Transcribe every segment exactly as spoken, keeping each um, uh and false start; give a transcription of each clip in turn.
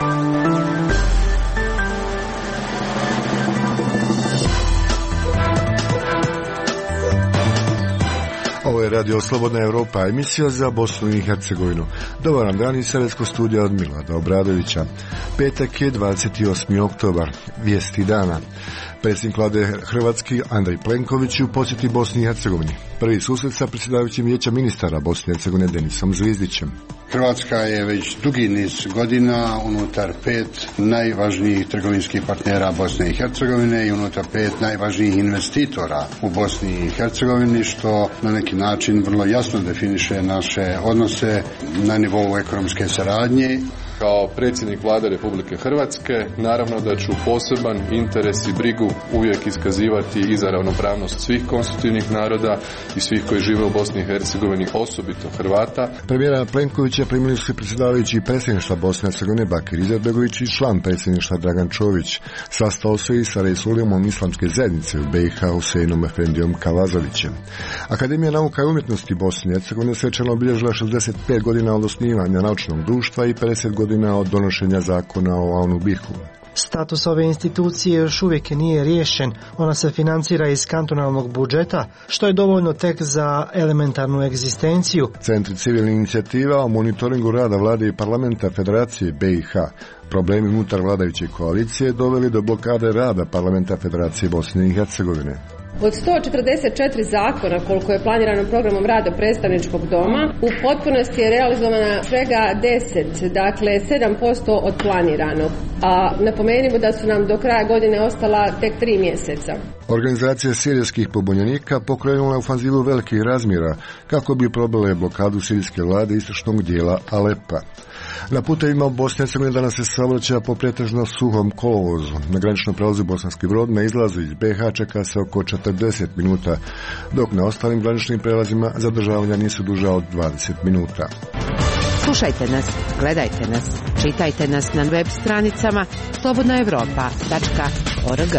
Ovo je Radio Slobodna Europa, emisija za Bosnu i Hercegovinu. Dobar nam dan iz Sarajetskog studija od Milada Obradovića. Petak je dvadeset osmi oktobar, vijesti dana. Predsjednik vlade Hrvatski Andrej Plenković u posjeti Bosni i Hercegovini. Prvi susret sa predsjedavajućim vijeća ministara Bosne i Hercegovine Denisom Zvizdićem. Hrvatska je već dugi niz godina unutar pet najvažnijih trgovinskih partnera Bosne i Hercegovine i unutar pet najvažnijih investitora u Bosni i Hercegovini, što na neki način vrlo jasno definiše naše odnose na nivou ekonomske saradnje. Kao predsjednik vlade Republike Hrvatske, naravno da ću poseban interes i brigu uvijek iskazivati i za ravnopravnost svih konstitutivnih naroda i svih koji žive u Bosni i Hercegovini, osobito Hrvata. Premijera Plenkovića primili su predsjedavajući predsjedništva Bosne i Hercegovine Bakir Izetbegović i član predsjedništva Dragan Čović. Sastao se i sa Resulimom islamske zajednice u B i H Huseinom Efendijom Kavazovićem. Akademija nauka i umjetnosti Bosne i Hercegovine svečano obilježila šezdeset pet godina od osnivanja naučnog društva i pedeset godina od donošenja zakona o Avnubihu. Status ove institucije još uvijek nije riješen. Ona se financira iz kantonalnog budžeta, što je dovoljno tek za elementarnu egzistenciju. Centri civilnih inicijativa o monitoringu rada vlade i parlamenta Federacije B i H. Problemi unutar vladajuće koalicije doveli do blokade rada parlamenta Federacije Bosne i Hercegovine. Od sto četrdeset četiri zakona koliko je planirano programom rada predstavničkog doma, u potpunosti je realizovana svega deset, dakle sedam posto od planiranog. A napomenimo da su nam do kraja godine ostala tek tri mjeseca. Organizacija sirijskih pobunjenika pokrenula ofanzivu velikih razmjera kako bi probile blokadu sirijske vlade istočnog dijela Alepa. Na putevima u Bosni i Hercegovini danas se saobraća po pretežno suhom kolovozu. Na graničnom prelazu Bosanski Brod na izlazu iz B i H čeka se oko četrdeset minuta, dok na ostalim graničnim prelazima zadržavanja nisu duža od dvadeset minuta. Slušajte nas, gledajte nas, čitajte nas na web stranicama slobodna europa tačka org.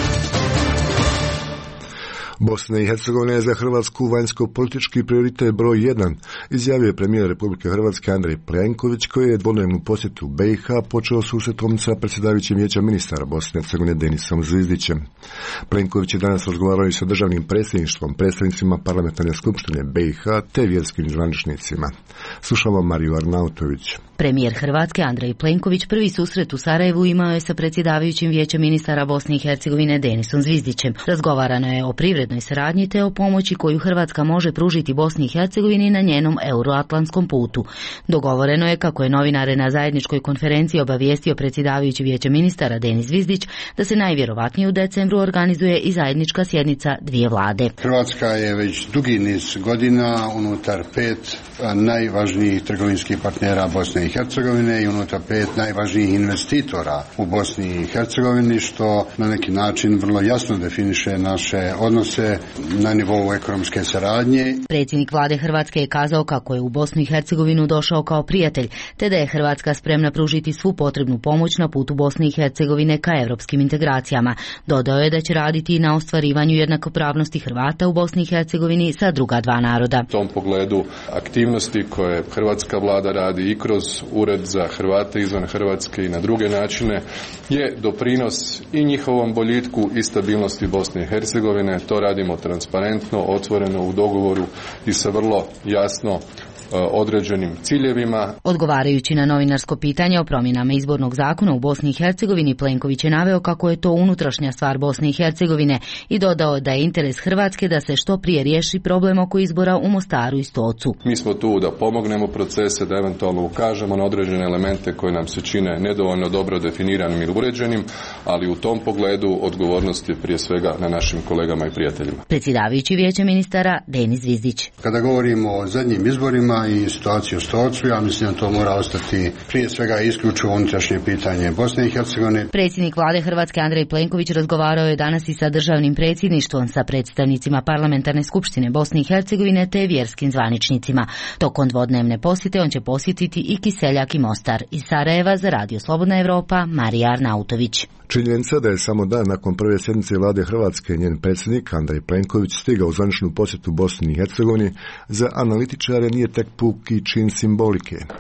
Bosna i Hercegovina je za Hrvatsku vanjsko-politički prioritet broj jedan, izjavio je premijer Republike Hrvatske Andrej Plenković, koji je dvodnevnu posjetu B i H počeo susretom sa predsjedavajućim vijeća ministara Bosne i Hercegovine Denisom Zvizdićem. Plenković je danas razgovarao i sa državnim predsjedništvom, predstavnicima parlamentarne skupštine B i H te vjerskim zvaničnicima. Slušamo Mariju Arnautović. Premijer Hrvatske Andrej Plenković prvi susret u Sarajevu imao je sa predsjedavajućim vijećem ministara Bosne i Hercegovine Denisom Zvizdićem. Razgovarano je o privrednoj saradnji te o pomoći koju Hrvatska može pružiti Bosni i Hercegovini na njenom euroatlantskom putu. Dogovoreno je, kako je novinare na zajedničkoj konferenciji obavijestio predsjedavajući vijeća ministara Denis Zvizdić, da se najvjerovatnije u decembru organizuje i zajednička sjednica dvije vlade. Hrvatska je već dugi niz godina unutar pet najvažnijih trgovinskih partnera Bosne i Hercegovine i unutar pet najvažnijih investitora u Bosni i Hercegovini, što na neki način vrlo jasno definiše naše odnose na nivou ekonomske saradnje. Predsjednik vlade Hrvatske je kazao kako je u Bosnu i Hercegovinu došao kao prijatelj, te da je Hrvatska spremna pružiti svu potrebnu pomoć na putu Bosne i Hercegovine ka europskim integracijama. Dodao je da će raditi i na ostvarivanju jednakopravnosti Hrvata u Bosni i Hercegovini sa druga dva naroda. U tom pogledu aktivnosti koje hrvatska vlada radi i kroz Ured za Hrvate izvan Hrvatske i na druge načine je doprinos i njihovom boljitku i stabilnosti Bosne i Hercegovine. To radimo transparentno, otvoreno, u dogovoru i sa vrlo jasno određenim ciljevima. Odgovarajući na novinarsko pitanje o promjenama izbornog zakona u Bosni i Hercegovini, Plenković je naveo kako je to unutrašnja stvar Bosne i Hercegovine i dodao da je interes Hrvatske da se što prije riješi problem oko izbora u Mostaru i Stocu. Mi smo tu da pomognemo procese, da eventualno ukažemo na određene elemente koje nam se čine nedovoljno dobro definiranim ili uređenim, ali u tom pogledu odgovornost je prije svega na našim kolegama i prijateljima. Predsjedavajući vijeće ministara Denis Zvizdić. Kada govorimo o zadnjim izborima i situaciju u Stocu, ja mislim da to mora ostati prije svega isključivo unutrašnje pitanje Bosne i Hercegovine. Predsjednik vlade Hrvatske Andrej Plenković razgovarao je danas i sa državnim predsjedništvom, sa predstavnicima parlamentarne skupštine Bosne i Hercegovine te vjerskim zvaničnicima. Tokom dvodnevne posjete on će posjetiti i Kiseljak i Mostar. Iz Sarajeva za Radio Slobodna Europa, Marija Arnautović. Činjenica da je samo dan nakon prve sjednice vlade Hrvatske njen predsjednik Andrej Plenković stigao u zvaničnu posjetu Bosni i Hercegovini za analitičare nije tek puki čin simbolike.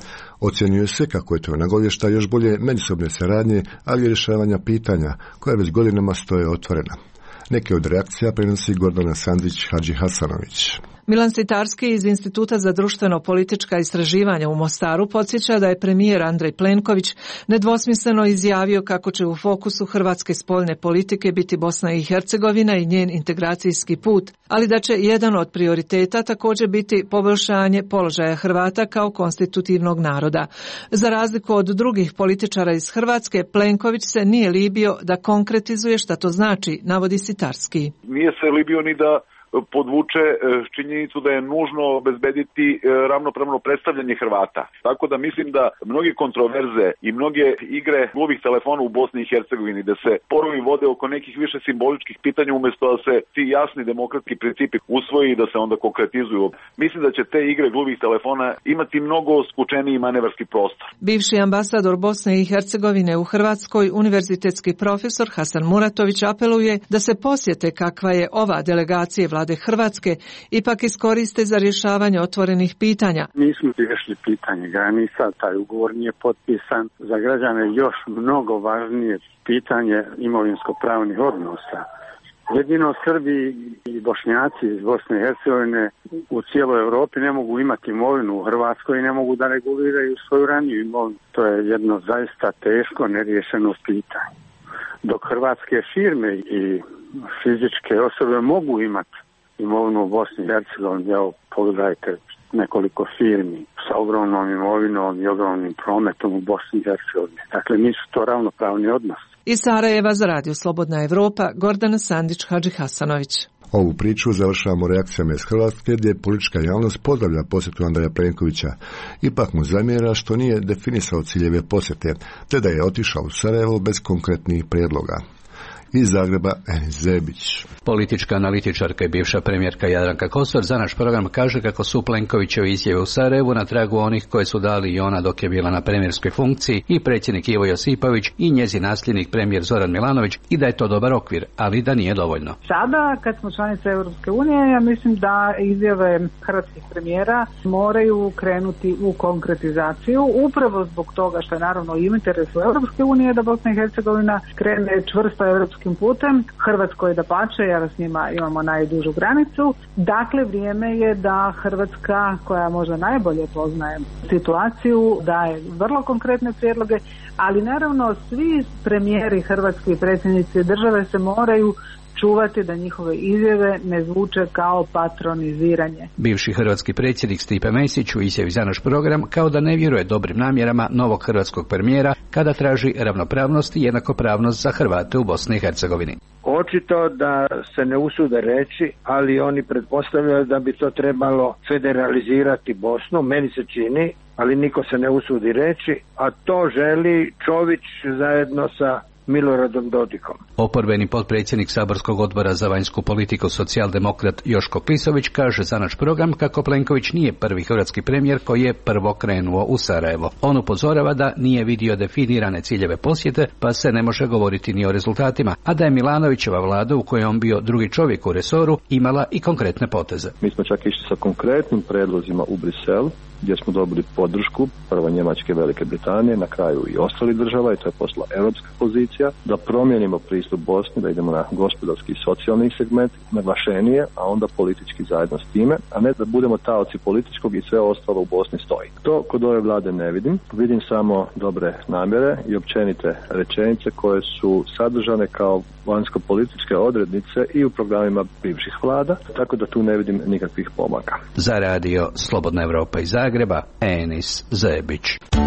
Ocjenjuje se kako je to nagovješta još bolje međusobne saradnje, ali i rješavanja pitanja koja već godinama stoje otvorena. Neke od reakcija prenosi Gordana Sandrić-Hadžihasanović. Milan Sitarski iz Instituta za društveno-politička istraživanja u Mostaru podsjeća da je premijer Andrej Plenković nedvosmisleno izjavio kako će u fokusu hrvatske spoljne politike biti Bosna i Hercegovina i njen integracijski put, ali da će jedan od prioriteta također biti poboljšanje položaja Hrvata kao konstitutivnog naroda. Za razliku od drugih političara iz Hrvatske, Plenković se nije libio da konkretizuje šta to znači, navodi Sitarski. Nije se libio ni da podvuče činjenicu da je nužno obezbediti ravnopravno predstavljanje Hrvata. Tako da mislim da mnoge kontroverze i mnoge igre gluvih telefona u Bosni i Hercegovini, da se porovi vode oko nekih više simboličkih pitanja umjesto da se ti jasni demokratski principi usvoji i da se onda konkretizuju. Mislim da će te igre gluvih telefona imati mnogo skučeniji manevarski prostor. Bivši ambasador Bosne i Hercegovine u Hrvatskoj, univerzitetski profesor Hasan Muratović apeluje da se posjete kakva je ova delegacija vlade Hrvatske ipak iskoriste za rješavanje otvorenih pitanja. Nismo riješili pitanje granica, taj ugovor nije potpisan. Za građane još mnogo važnije pitanje imovinsko-pravnih odnosa. Jedino Srbi i Bošnjaci iz Bosne i Hercegovine u cijeloj Europi ne mogu imati imovinu u Hrvatskoj i ne mogu da reguliraju svoju raniju imovinu. To je jedno zaista teško neriješeno pitanje. Dok hrvatske firme i fizičke osobe mogu imati imovinu u Bosni i Hercegovini, evo pogledajte nekoliko firmi sa ogromnom imovinom i ogromnim prometom u Bosni i Hercegovini. Dakle, nisu to ravnopravni odnos. Iz Sarajeva za Radio Slobodna Evropa, Gordana Sandić-Hadžihasanović. Ovu priču završavamo reakcijama iz Hrvatske, gdje politička javnost pozdravlja posjetu Andreja Plenkovića. Ipak mu zamjera što nije definisao ciljeve posjete, te da je otišao u Sarajevo bez konkretnih prijedloga. Iz Zagreba, Enis Zebić. Politička analitičarka i bivša premijerka Jadranka Kosor za naš program kaže kako su Plenkovićeve izjave u Sarajevu na tragu onih koje su dali i ona dok je bila na premijerskoj funkciji i predsjednik Ivo Josipović i njezin nasljednik premijer Zoran Milanović i da je to dobar okvir, ali da nije dovoljno. Sada, kad smo članice Europske unije, ja mislim da izjave hrvatskih premijera moraju krenuti u konkretizaciju, upravo zbog toga što je naravno i u interesu Europske unije da Bosna i Hercegovina krene čvrsto europskim putem. Hrvatskoj da pače, jer s njima imamo najdužu granicu. Dakle, vrijeme je da Hrvatska, koja možda najbolje poznaje situaciju, daje vrlo konkretne prijedloge, ali naravno svi premijeri Hrvatske i predsjednici države se moraju čuvati da njihove izjave ne zvuče kao patroniziranje. Bivši hrvatski predsjednik Stipe Mesić u izjavi za naš program kao da ne vjeruje dobrim namjerama novog hrvatskog premijera kada traži ravnopravnost i jednakopravnost za Hrvate u Bosni i Hercegovini. Očito da se ne usude reći, ali oni pretpostavljaju da bi to trebalo federalizirati Bosnu, meni se čini, ali niko se ne usudi reći, a to želi Čović zajedno sa Miloradom Dodikom. Oporbeni potpredsjednik saborskog odbora za vanjsku politiku socijaldemokrat Joško Klisović kaže za naš program kako Plenković nije prvi hrvatski premijer koji je prvo krenuo u Sarajevo. On upozorava da nije vidio definirane ciljeve posjete, pa se ne može govoriti ni o rezultatima, a da je Milanovićeva vlada, u kojoj on bio drugi čovjek u resoru, imala i konkretne poteze. Mi smo čak išli sa konkretnim predlozima u Brisel, gdje smo dobili podršku prvo Njemačke, Velike Britanije, na kraju i ostalih država, i to je posla europska pozicija, da promijenimo pristup Bosni, da idemo na gospodarski i socijalni segment, naglašenije, a onda politički zajedno s time, a ne da budemo taoci političkog i sve ostalo u Bosni stoji. To kod ove vlade ne vidim, vidim samo dobre namjere i općenite rečenice koje su sadržane kao vanjsko-političke odrednice i u programima bivših vlada, tako da tu ne vidim nikakvih pomaka. Za Radio Slobodna Evropa iz Zagreba, Enis Zebić.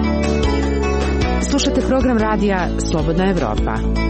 Slušajte program radija Slobodna Evropa.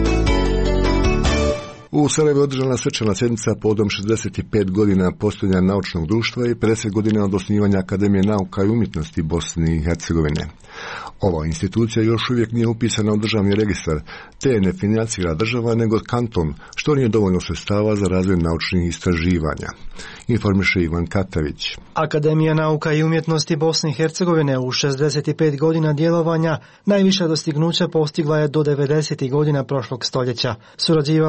U Sarajevu je održana svečana sjednica povodom šezdeset pet godina postojanja naučnog društva i pedeset godina od osnivanja Akademije nauka i umjetnosti Bosne i Hercegovine. Ova institucija još uvijek nije upisana u državni registar, te je ne financira država nego kanton, što nije dovoljno sredstava za razvoj naučnih istraživanja. Informiše Ivan Katavić. Akademija nauka i umjetnosti Bosne i Hercegovine u šezdeset pet godina djelovanja najviša dostignuća postigla je do devedesetih godina prošlog stoljeća. Surađivala je sa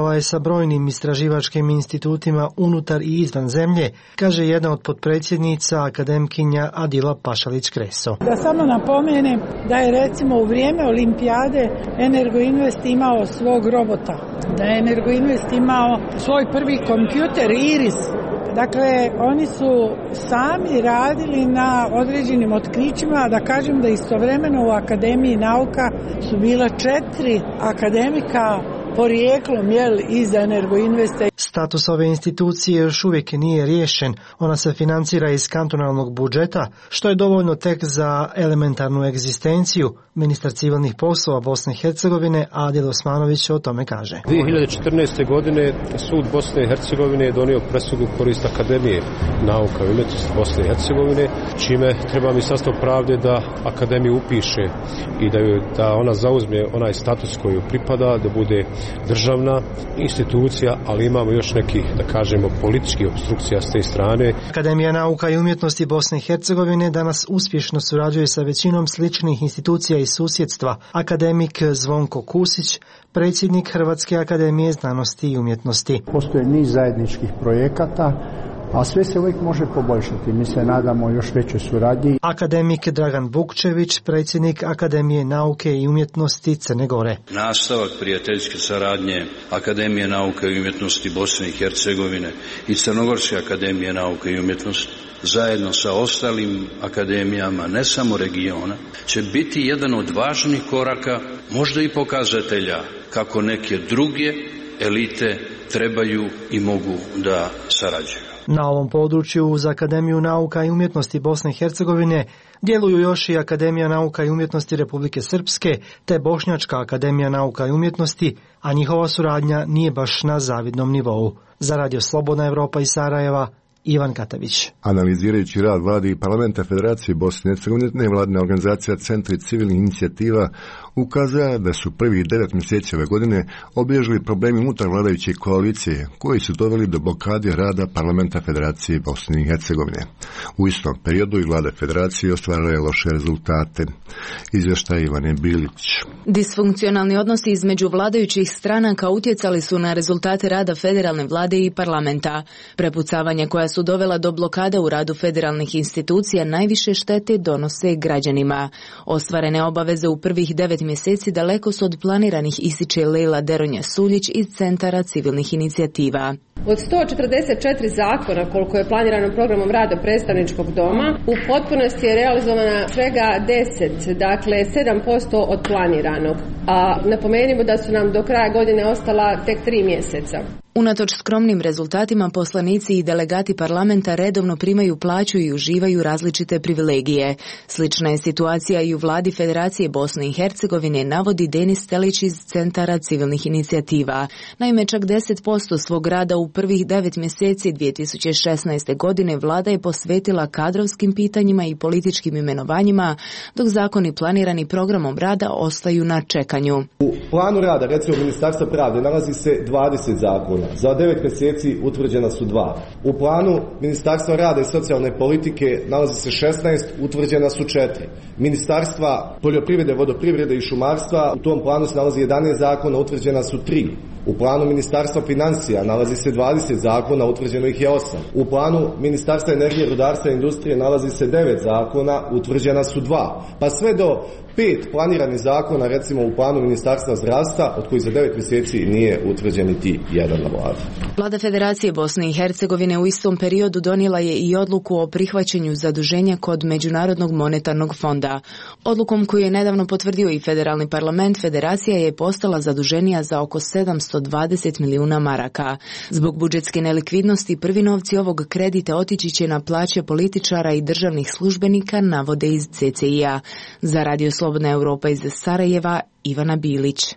brojnim istraživačkim institutima unutar i izvan zemlje, kaže jedna od potpredsjednica akademkinja Adila Pašalić-Kreso. Da samo napomenem da je recimo u vrijeme olimpijade Energoinvest imao svog robota, da je Energoinvest imao svoj prvi kompjuter Iris. Dakle, oni su sami radili na određenim otkrićima, da kažem da istovremeno u Akademiji nauka su bila četiri akademika porijeklom jel, iz Energoinvesta. Status ove institucije još uvijek nije riješen. Ona se financira iz kantonalnog budžeta, što je dovoljno tek za elementarnu egzistenciju. Ministar civilnih poslova Bosne i Hercegovine Adil Osmanović o tome kaže. dvije hiljade četrnaeste. godine sud Bosne i Hercegovine je donio presudu u korist Akademije nauka i umjetnosti Bosne i Hercegovine, čime treba Ministarstvo pravde da akademiju upiše i da, ju, da ona zauzme onaj status koji ju pripada, da bude državna institucija, ali imamo još nekih, da kažemo, političkih obstrukcija s te strane. Akademija nauka i umjetnosti Bosne i Hercegovine danas uspješno surađuje sa većinom sličnih institucija iz susjedstva. Akademik Zvonko Kusić, predsjednik Hrvatske akademije znanosti i umjetnosti. Postoje niz zajedničkih projekata, a sve se uvijek može poboljšati. Mi se nadamo još većoj suradnji. Akademik Dragan Bukčević, predsjednik Akademije nauke i umjetnosti Crne Gore. Nastavak prijateljske saradnje Akademije nauke i umjetnosti Bosne i Hercegovine i Crnogorske akademije nauke i umjetnosti zajedno sa ostalim akademijama, ne samo regiona, će biti jedan od važnih koraka, možda i pokazatelja kako neke druge elite trebaju i mogu da sarađuju. Na ovom području uz Akademiju nauka i umjetnosti Bosne i Hercegovine djeluju još i Akademija nauka i umjetnosti Republike Srpske te Bošnjačka akademija nauka i umjetnosti, a njihova suradnja nije baš na zavidnom nivou. Za Radio Slobodna Evropa iz Sarajeva, Ivan Katavić. Analizirajući rad vlade i parlamenta Federacije Bosne i Hercegovine, nevladina organizacija Centri civilnih inicijativa ukazuje da su prvih devet mjeseci ove godine obilježili problemi unutar vladajuće koalicije koji su doveli do blokade rada parlamenta Federacije Bosne i Hercegovine. U istom periodu i vlada Federacije ostvarila je loše rezultate. Izvještaj Ivane Bilić. Disfunkcionalni odnosi između vladajućih stranaka utjecali su na rezultate rada federalne vlade i parlamenta. Prepucavanja koja su dovela do blokada u radu federalnih institucija najviše štete donose građanima. Ostvarene obaveze u prvih devet mjeseci daleko su od planiranih, ističe Lejla Deronja Suljić iz Centara civilnih inicijativa. Od sto četrdeset četiri zakona koliko je planirano programom rada predstavničkog doma, u potpunosti je realizovana svega deset, dakle sedam posto od planiranog. A napomenimo da su nam do kraja godine ostala tek tri mjeseca. Unatoč skromnim rezultatima, poslanici i delegati parlamenta redovno primaju plaću i uživaju različite privilegije. Slična je situacija i u vladi Federacije Bosne i Hercegovine, navodi Denis Telić iz Centara civilnih inicijativa. Naime, čak deset posto svog rada u prvih devet mjeseci dvije tisuće šesnaeste. godine vlada je posvetila kadrovskim pitanjima i političkim imenovanjima, dok zakoni planirani programom rada ostaju na čekanju. U planu rada, recimo Ministarstva pravde, nalazi se dvadeset zakona. Za devet mjeseci utvrđena su dva. U planu Ministarstva rada i socijalne politike nalazi se šesnaest, utvrđena su četiri. Ministarstva poljoprivrede, vodoprivrede i šumarstva, u tom planu se nalazi jedanaest zakona, utvrđena su tri. U planu Ministarstva financija nalazi se dvadeset zakona, utvrđeno ih je osam. U planu Ministarstva energije, rudarstva i industrije nalazi se devet zakona, utvrđena su dva. Pa sve do pet planiranih zakona, recimo u planu Ministarstva zdravstva, od kojih za devet mjeseci nije utvrđen niti jedan na vladi. Vlada Federacije Bosne i Hercegovine u istom periodu donijela je i odluku o prihvaćanju zaduženja kod Međunarodnog monetarnog fonda. Odlukom koju je nedavno potvrdio i federalni parlament, Federacija je postala zaduženija za oko sedamsto dvadeset milijuna maraka. Zbog budžetske nelikvidnosti prvi novci ovog kredita otići će na plaće političara i državnih službenika, navode iz C C I-a. Za Radio Slobodna Evropa iz Sarajeva, Ivana Bilić.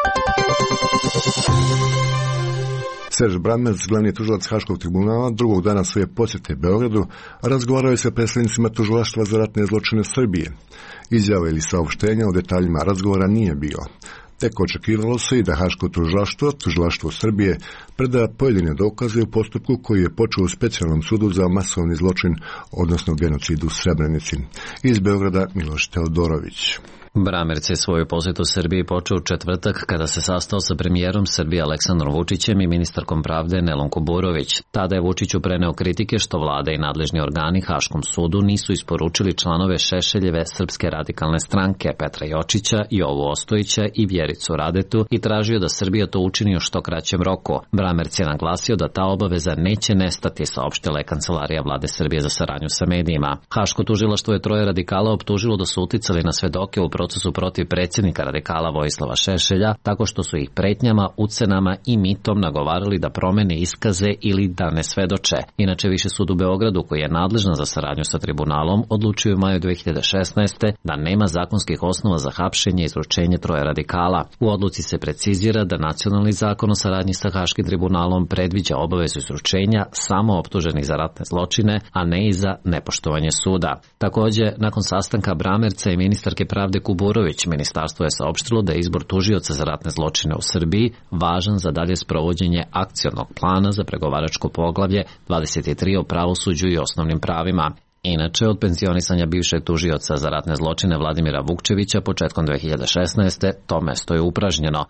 Serž Branmec, glavni tužilac Haškog tribunala, drugog dana svoje posjete Beogradu, razgovarao je sa predstavnicima tužilaštva za ratne zločine Srbije. Izjave ili saopštenja o detaljima razgovora nije bilo. Tek očekivalo se i da Haško tužilaštvo, tužilaštvo Srbije, preda pojedine dokaze u postupku koji je počeo u specijalnom sudu za masovni zločin, odnosno genocid u Srebrenici. Iz Beograda Miloš Teodorović. Bramerc je svoju posjetu Srbiji počeo u četvrtak kada se sastao sa premijerom Srbije Aleksandrom Vučićem i ministarkom pravde Nelom Kuburović. Tada je Vučiću preneo kritike što vlada i nadležni organi Haškom sudu nisu isporučili članove Šešeljeve Srpske radikalne stranke Petra Jočića, Jovu Ostojića i Vjericu Radetu i tražio da Srbija to učini u što kraćem roku. Bramerc je naglasio da ta obaveza neće nestati, saopštila je Kancelarija vlade Srbije za saradnju sa medijima. Haško tužilaštvo je troje radikala optužilo da su uticali na svedoke u procesu protiv predsjednika radikala Vojislava Šešelja, tako što su ih pretnjama, ucenama i mitom nagovarali da promene iskaze ili da ne svedoče. Inače, Viši sud u Beogradu, koji je nadležan za saradnju sa tribunalom, odlučio u maju dve hiljade šesnaeste. da nema zakonskih osnova za hapšenje i izručenje troje radikala. U odluci se precizira da nacionalni zakon o saradnji sa Haškim tribunalom predviđa obavezu izručenja samo optuženih za ratne zločine, a ne i za nepoštovanje suda. Takođe, nakon sastanka Bramerca i ministarke pravde Kuburović, ministarstvo je saopštilo da je izbor tužioca za ratne zločine u Srbiji važan za dalje sprovođenje akcionog plana za pregovaračko poglavlje dvadeset tri o pravosuđu i osnovnim pravima. Inače, od penzionisanja bivšeg tužioca za ratne zločine Vladimira Vukčevića početkom dve hiljade šesnaeste. to mesto je upražnjeno.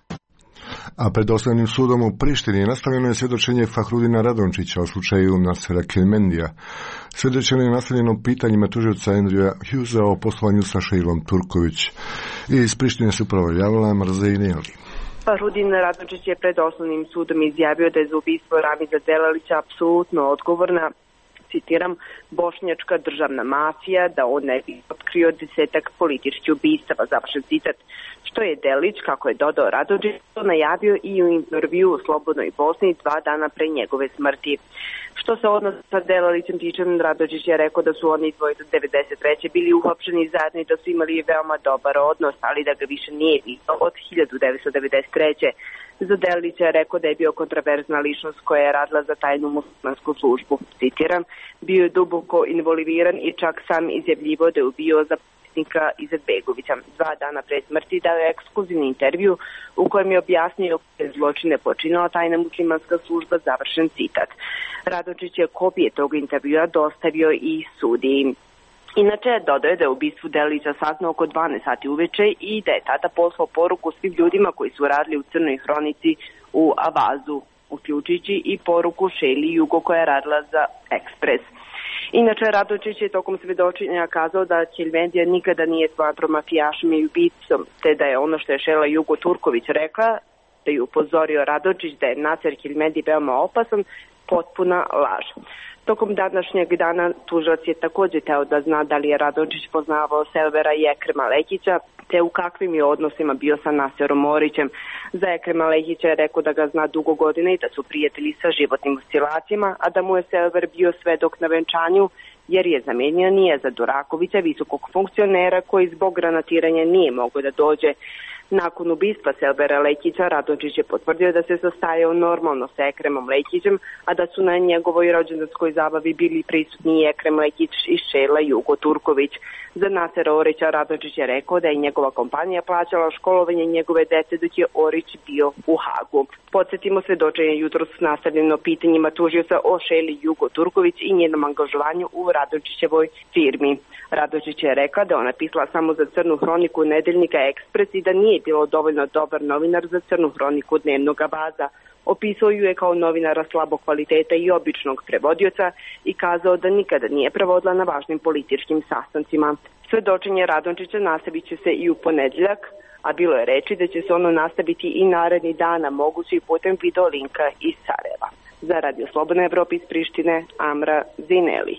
A pred Osnovnim sudom u Prištini nastavljeno je svjedočenje Fahrudina Radončića o slučaju Nasera Kelmendija. Svjedočenje je nastavljeno pitanjima tužioca Andrewa Hughesa o poslovanju sa Šeilom Turković. I iz Prištine se upravo javila Mrza Ineli. Fahrudin Radončić je pred Osnovnim sudom izjavio da je za ubistvo Ramiza Delalića apsolutno odgovorna, citiram, bošnjačka državna mafija, da on ne bi otkrio desetak političkih ubistava, završen citat, što je Delić, kako je dodao Radončić, najavio i u intervju u Slobodnoj Bosni dva dana pre njegove smrti. Što se odnosa sa Delalićem tiče, Radončić je rekao da su oni dvojica devedeset treće bili uhapšeni zajedno i da su imali veoma dobar odnos, ali da ga više nije bilo od hiljadu devetsto devedeset treće. Za Delalića je rekao da je bio kontraverzna ličnost koja je radila za tajnu muslimansku službu. Citiram, bio je duboko involviran i čak sam izjavljivo da je ubio za predsjednika Izetbegovića. Dva dana pred smrti dao je ekskluzivni intervju u kojem je objasnio koje zločine počinila tajna muslimanska služba, završen citat. Radončić je kopije tog intervjua dostavio i sudiji. Inače, dodao je da je ubistvu Delalića saznao oko dvanaest sati uveče i da je tada poslao poruku svim ljudima koji su radili u Crnoj hronici u Avazu, uključujući i poruku Šeli Jugo koja je radila za Ekspres. Inače, Radončić je tokom svedočenja kazao da Kelmendija nikada nije smatrao mafijašem i ubicom, te da je ono što je Šela Jugo Turković rekla, da je upozorio Radončić da je Naser Kelmendi veoma opasan, potpuna laž. Tokom današnjeg dana tužilac je također teo da zna da li je Radončić poznavao Selvera i Ekrema Lekića, te u kakvim je odnosima bio sa Naserom Orićem. Za Ekrema Lekića je rekao da ga zna dugo godina i da su prijatelji sa životnim oscilacijama, a da mu je Selver bio svedok na venčanju, jer je zamenio Nijeza Durakovića, visokog funkcionera koji zbog granatiranja nije mogao da dođe. Nakon ubistva Selvera Lekića, Radončić je potvrdio da se sastajao normalno sa Ekremom Lekićem, a da su na njegovoj rođendanskoj zabavi bili prisutni i Ekrem Lekić i Šela Jugo Turković. Za Nasera Orića Radončić je rekao da je njegova kompanija plaćala školovanje njegove dece dok je Orić bio u Hagu. Podsjetimo, svedočenje jutros nastavljeno pitanjima tužioca o Šeli Jugo Turković i njenom angažovanju u Radončićevoj firmi. Radončić je rekla da ona pisala samo za Crnu hroniku nedeljnika Ekspres i da nije bilo dovoljno dobar novinar za Crnu hroniku dnevnog Avaza. Opisao ju je kao novinara slabog kvaliteta i običnog prevodioca i kazao da nikada nije prevodila na važnim političkim sastancima. Svedočenje Radončića nastavit će se i u ponedjeljak, a bilo je reči da će se ono nastaviti i naredni dana, moguće i putem video linka iz Sarajeva. Za Radio Slobodna Evropa iz Prištine, Amra Zineli.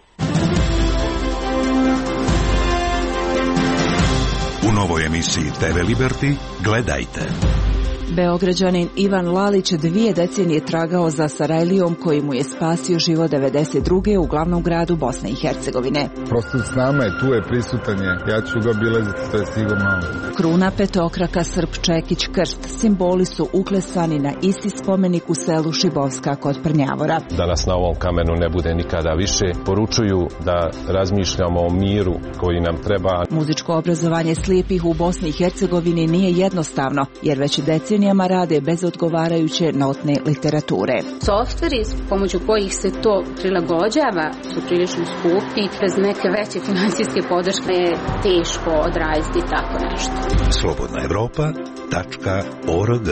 U novoj emisiji te ve Liberty gledajte. Beograđanin Ivan Lalić dvije decenije tragao za Sarajlijom koji mu je spasio život devedeset druge u glavnom gradu Bosne i Hercegovine. Prosto s nama je, tu je prisutan je, ja ću ga obilaziti, to je sigurno. Kruna petokraka, srp, čekić, krst, simboli su uklesani na isti spomenik u selu Šibovska kod Prnjavora. Da nas na ovom kamenu ne bude nikada više, poručuju da razmišljamo o miru koji nam treba. Muzičko obrazovanje slijepih u Bosni i Hercegovini nije jednostavno, jer već decenije decenijama rade bez odgovarajuće notne literature. Softveri pomoću kojih se to prilagođava su prilično skupi. Bez neke veće financijske podrške je teško odraditi tako nešto. slobodna evropa tačka org.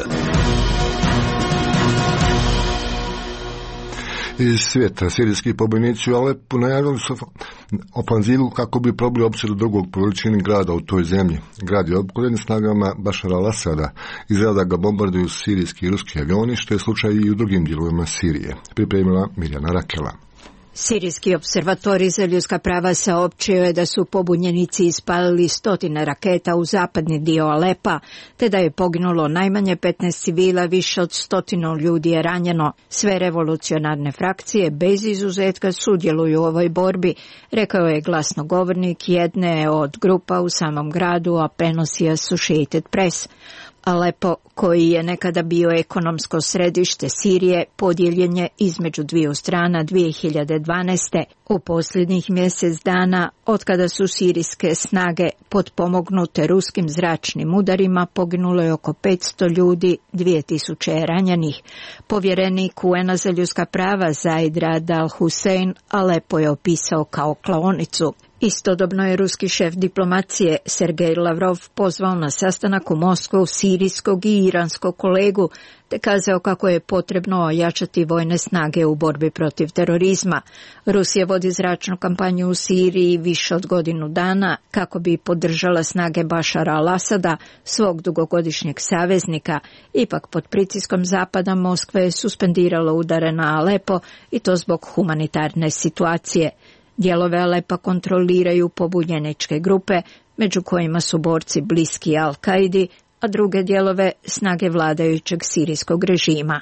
Iz svijeta sirijski pobojnici u Alepu najavili su ofanzivu kako bi probili opsadu drugog po veličini grada u toj zemlji. Grad je opkoljen snagama Bašara al-Asada. Izgleda ga bombarduju sirijski i ruski avioni, što je slučaj i u drugim dijelovima Sirije. Pripremila Mirjana Rakela. Sirijski observatorij za ljudska prava saopćio je da su pobunjenici ispalili stotine raketa u zapadni dio Alepa, te da je poginulo najmanje petnaest civila, više od stotinu ljudi je ranjeno. Sve revolucionarne frakcije bez izuzetka sudjeluju u ovoj borbi, rekao je glasnogovornik jedne od grupa u samom gradu, a prenosi Associated Press. Alepo, koji je nekada bio ekonomsko središte Sirije, podijeljen je između dviju strana dvije hiljade dvanaeste. U posljednjih mjesec dana, otkada su sirijske snage potpomognute ruskim zračnim udarima, poginulo je oko petsto ljudi, dvije tisuće je ranjenih. Povjerenik U N-a za ljudska prava Zaid Rad al-Hussein Alepo je opisao kao klaonicu. Istodobno je ruski šef diplomacije Sergej Lavrov pozvao na sastanak u Moskvu sirijskog i iranskog kolegu, te kazao kako je potrebno ojačati vojne snage u borbi protiv terorizma. Rusija vodi zračnu kampanju u Siriji više od godinu dana kako bi podržala snage Bašara al-Asada, svog dugogodišnjeg saveznika. Ipak pod pritiskom zapada Moskva je suspendirala udare na Alepo i to zbog humanitarne situacije. Dijelove Alepa kontroliraju pobunjeničke grupe, među kojima su borci bliski Al-Kaidi, a druge dijelove snage vladajućeg sirijskog režima.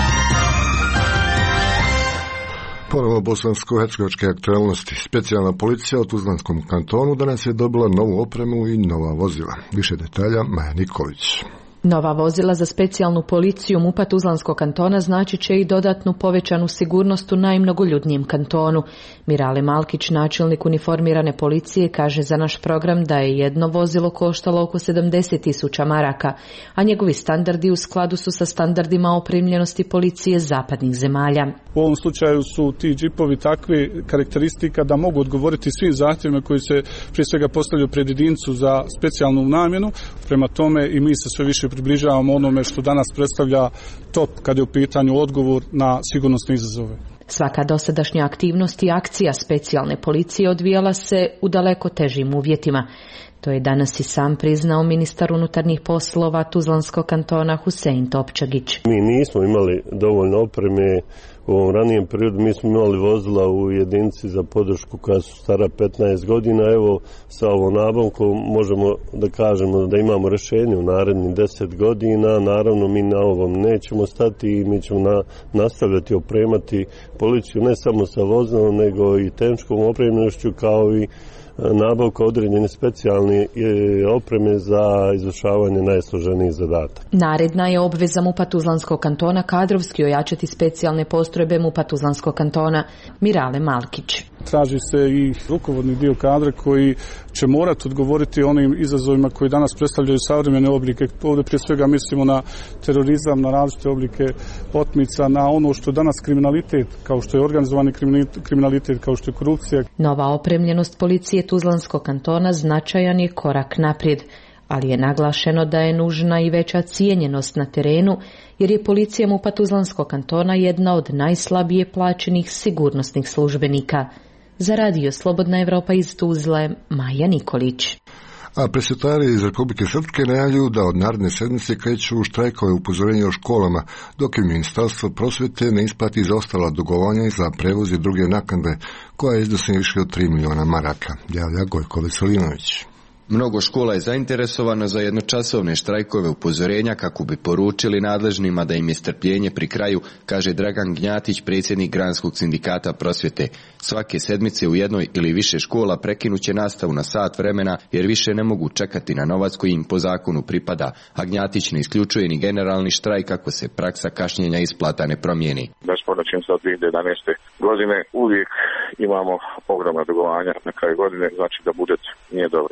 Ponovo bosansko-hercegovačke aktualnosti. Specijalna policija u Tuzlanskom kantonu danas je dobila novu opremu i nova vozila. Više detalja Maja Nikolić. Nova vozila za specijalnu policiju MUP-a Tuzlanskog kantona znači će i dodatnu povećanu sigurnost u najmnogoljudnijem kantonu. Mirale Malkić, načelnik uniformirane policije, kaže za naš program da je jedno vozilo koštalo oko sedamdeset tisuća maraka, a njegovi standardi u skladu su sa standardima opremljenosti policije zapadnih zemalja. U ovom slučaju su ti džipovi takve karakteristika da mogu odgovoriti svim zahtjevima koji se prije svega postavljaju pred jedincu za specijalnu namjenu. Prema tome i mi se sve više približavamo onome što danas predstavlja top kad je u pitanju odgovor na sigurnosne izazove. Svaka dosadašnja aktivnost i akcija specijalne policije odvijala se u daleko težim uvjetima. To je danas i sam priznao ministar unutarnjih poslova Tuzlanskog kantona Husein Topčagić. Mi nismo imali dovoljno opreme u ovom ranijem periodu, mi smo imali vozila u jedinici za podršku koja su stara petnaest godina. Evo sa ovom nabavkom možemo da kažemo da imamo rješenje u narednih deset godina. Naravno mi na ovom nećemo stati i mi ćemo na, nastavljati opremati policiju ne samo sa vozilom nego i tehničkom opremljenošću kao i nabavka određene specijalne opreme za izvršavanje najsloženijih zadataka. Naredna je obveza MUP-a Tuzlanskog kantona kadrovski ojačati specijalne postrojbe MUP-a Tuzlanskog kantona. Mirale Malkić. Traži se i rukovodni dio kadra koji će morati odgovoriti onim izazovima koji danas predstavljaju savremene oblike. Ovdje prije svega mislimo na terorizam, na različite oblike otmica, na ono što danas kriminalitet, kao što je organizovani kriminalitet, kao što je korupcija. Nova opremljenost policije Tuzlanskog kantona značajan je korak naprijed, ali je naglašeno da je nužna i veća cijenjenost na terenu, jer je policija MUP-a Tuzlanskog kantona jedna od najslabije plaćenih sigurnosnih službenika. Za radio Slobodna Evropa iz Tuzle, Maja Nikolić. A presvetari iz Republike Srpske najavljuju da od naredne sedmice kreću u štrajkove upozorenja o školama, dok je Ministarstvo prosvete ne isplati zaostala dugovanja za prevoz i druge naknade, koja iznosi više od tri miliona maraka, javlja Gojko Veselinović. Mnogo škola je zainteresovano za jednočasovne štrajkove upozorenja kako bi poručili nadležnima da im je strpljenje pri kraju, kaže Dragan Gnjatić, predsjednik Granskog sindikata prosvjete. Svake sedmice u jednoj ili više škola prekinuće nastavu na sat vremena jer više ne mogu čekati na novac koji im po zakonu pripada, a Gnjatić ne isključuje ni generalni štrajk ako se praksa kašnjenja isplata ne promijeni. Nesporno čim sa dvije hiljade jedanaeste. godine uvijek imamo ogromna dugovanja na kraju godine, znači da budžet nije dobro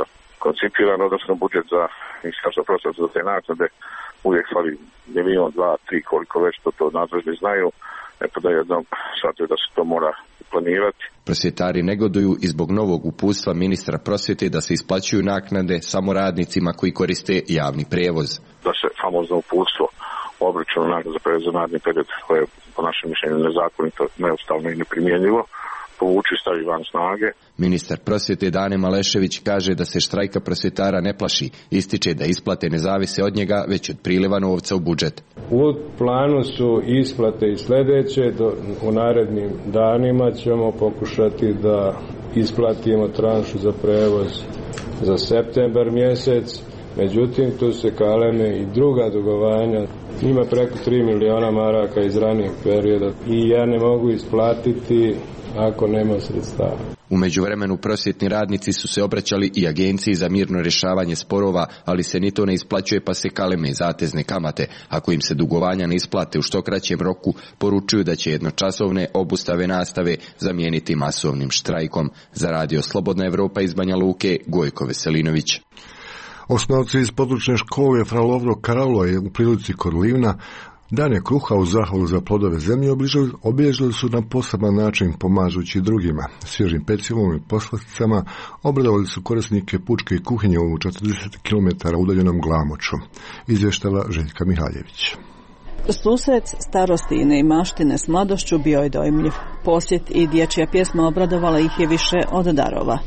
koncipirano, odnosno budžet za Ministarstvo prosvjete za te naknade uvijek fali milijon, dva, tri, koliko već to, to nadležni znaju, neko da jednom shvataju da se to mora planirati. Prosvjetari negoduju i zbog novog uputstva ministra prosvjete da se isplaćuju naknade samo radnicima koji koriste javni prijevoz. Da se famozno uputstvo o obračunu naknade za prijevoz za naredni period, koje je po našem mišljenju nezakonito, neustavno i neprimjenjivo, povuči i stavi van snage. Ministar prosvjete Dane Malešević kaže da se štrajka prosvjetara ne plaši, ističe da isplate ne zavise od njega, već od priliva novca u budžet. U planu su isplate i sljedeće, do, u narednim danima ćemo pokušati da isplatimo tranšu za prevoz za septembar mjesec, međutim tu se kaleme i druga dugovanja. Ima preko tri miliona maraka iz ranijeg perioda i ja ne mogu isplatiti ako nema sredstava. U međuvremenu prosvjetni radnici su se obraćali i Agenciji za mirno rješavanje sporova, ali se ni to ne isplaćuje pa se kaleme zatezne kamate. Ako im se dugovanja ne isplate u što kraćem roku, poručuju da će jednočasovne obustave nastave zamijeniti masovnim štrajkom. Za Radio Slobodna Evropa iz Banja Luke, Gojko Veselinović. Osnovci iz područne škole Fra Lovro Karalo je u prilici kod Livna dane kruha u zahvalu za plodove zemlje obilježili su na poseban način pomažući drugima. Svježim pecivom i poslasticama obradovali su korisnike pučke kuhinje u četrdeset kilometara udaljenom Glamoču. Izvještava Željka Mihaljević. Susret starosti i neimaštine s mladošću bio je dojmljiv. Posjet i dječja pjesma obradovala ih je više od darova.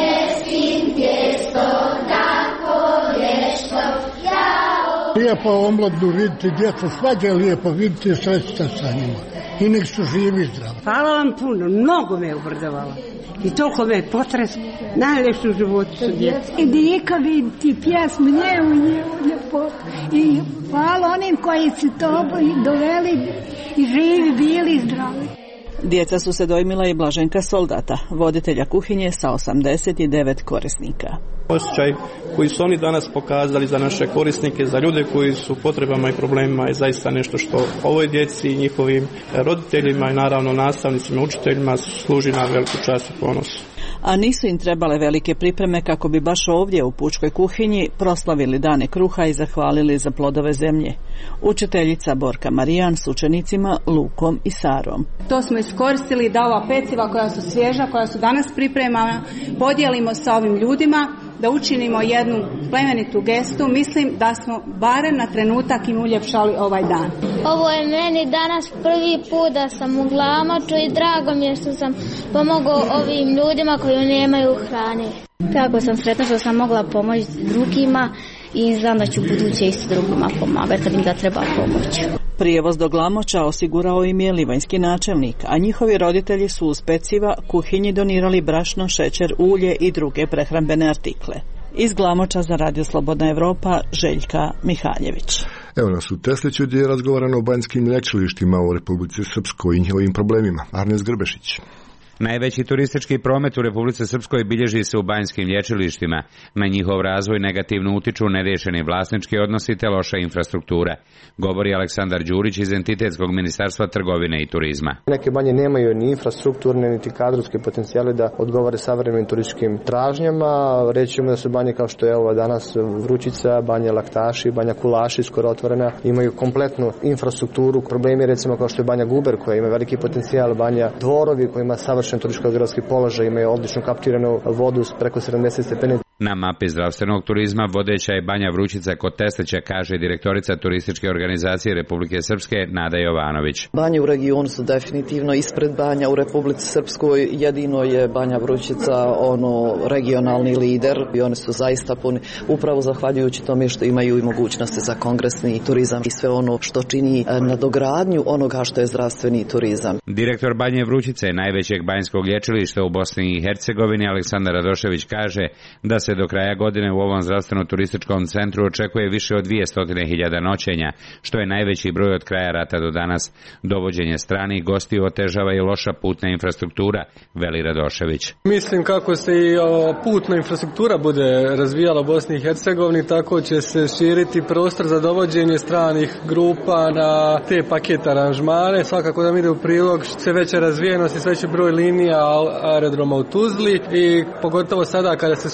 Lijepo omladnu vidjeti, djeca svađa je lijepo vidjeti i srećita sa njima. I nek su živi i zdravi. Hvala vam puno, mnogo me obradovala. I toliko me je potres, najljepši u životu su djeca. I dika vidjeti pjesmu, njevu, njevu, ljepotu. I hvala onim koji su to doveli i živi, bili i zdravi. Djeca su se dojmila i Blaženka Soldata, voditelja kuhinje sa osamdeset devet korisnika. Osjećaj koji su oni danas pokazali za naše korisnike, za ljude koji su potrebama i problemima je zaista nešto što ovoj djeci i njihovim roditeljima i naravno nastavnicima, učiteljima služi na veliku čast i ponos. A nisu im trebale velike pripreme kako bi baš ovdje u pučkoj kuhinji proslavili dane kruha i zahvalili za plodove zemlje. Učiteljica Borka Marijan s učenicima Lukom i Sarom. To smo iskoristili da ova peciva koja su svježa, koja su danas pripremana, podijelimo sa ovim ljudima, da učinimo jednu plemenitu gestu. Mislim da smo barem na trenutak im uljepšali ovaj dan. Ovo je meni danas prvi put da sam u Glamoču i drago mi je što sam pomogao ovim ljudima koji nemaju hrane. Tako sam sretna što sam mogla pomoći drugima i znam da ću buduće isto drugima pomagati kad im da treba pomoć. Prijevoz do Glamoča osigurao im je livanjski načelnik, a njihovi roditelji su uz peciva kuhinji donirali brašno, šećer, ulje i druge prehrambene artikle. Iz Glamoča za Radio Slobodna Evropa, Željka Mihaljević. Evo nas u Tesliću gdje je razgovarano o banjskim lječilištima u Republici Srpskoj i njihovim problemima. Arnes Grbešić. Najveći turistički promet u Republici Srpskoj bilježi se u banjskim lječilištima. Na njihov razvoj negativno utiču nerješeni vlasnički odnosi te loša infrastruktura, govori Aleksandar Đurić iz Entitetskog ministarstva trgovine i turizma. Neke banje nemaju ni infrastrukturne niti kadrovske potencijale da odgovore savremenim turističkim tražnjama. Rećemo da su banje kao što je ova danas Vrućica, banja Laktaši, banja Kulaši skoro otvorena, imaju kompletnu infrastrukturu. Problemi recimo kao što je banja Guber koja ima veliki potencijal, banja Dvorovi koja ima savršen turističko-geografski položaj, imaju odlično kaptiranu vodu s preko sedamdeset stepeni. Na mapi zdravstvenog turizma vodeća je banja Vrućica kod Teslića, kaže direktorica turističke organizacije Republike Srpske Nada Jovanović. Banje u regionu su definitivno ispred banja u Republici Srpskoj, jedino je banja Vrućica ono regionalni lider i oni su zaista puni, upravo zahvaljujući tome što imaju i mogućnosti za kongresni turizam i sve ono što čini nadogradnju onoga što je zdravstveni turizam. Direktor banje Vrućice, najvećeg banjskog lječilišta u Bosni i Hercegovini, Aleksandar Radošević kaže da se do kraja godine u ovom zdravstveno-turističkom centru očekuje više od dvjesto hiljada noćenja, što je najveći broj od kraja rata do danas. Dovođenje stranih gostiju otežava i loša putna infrastruktura, veli Radošević. Mislim kako se i putna infrastruktura bude razvijala u Bosni i Hercegovini, tako će se širiti prostor za dovođenje stranih grupa na te paket aranžmane. Svakako da mi ide u prilog sve veća razvijenost i sve veći broj linija aerodroma u Tuzli i pogotovo sada kada se spoji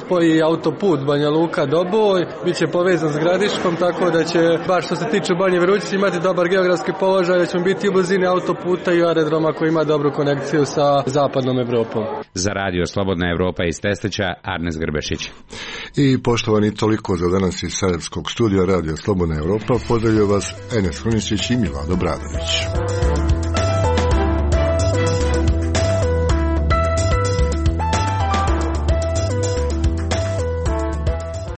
autoput Banja Luka Doboj, bit će povezan s Gradiškom, tako da će, baš što se tiče Banje Vrućice, imati dobar geografski položaj, da ćemo biti u blizini autoputa i aerodroma koji ima dobru konekciju sa zapadnom Evropom. Za radio Slobodna Evropa iz Teslića, Arnes Grbešić. I poštovani, toliko za danas iz Sarajevskog studija Radio Slobodna Evropa. Pozdravljaju vas Enes Hruničić i Milado Bradović.